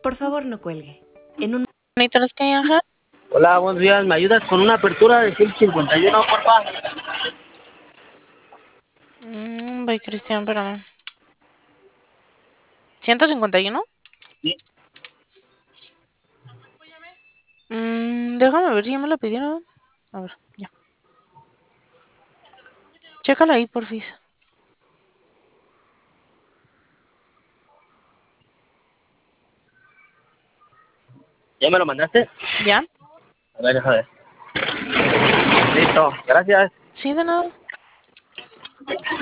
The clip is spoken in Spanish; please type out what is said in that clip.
Por favor, no cuelgue. En un... ¿Necesitas que ajá? Hola, buenos días. ¿Me ayudas con una apertura de 151, porfa? Voy, Cristian, espérame. ¿151? Sí. Déjame ver si ya me la pidieron. A ver, ya. Chécala ahí, porfis. ¿Ya me lo mandaste? ¿Ya? A ver, Listo, gracias. Sí, de nada.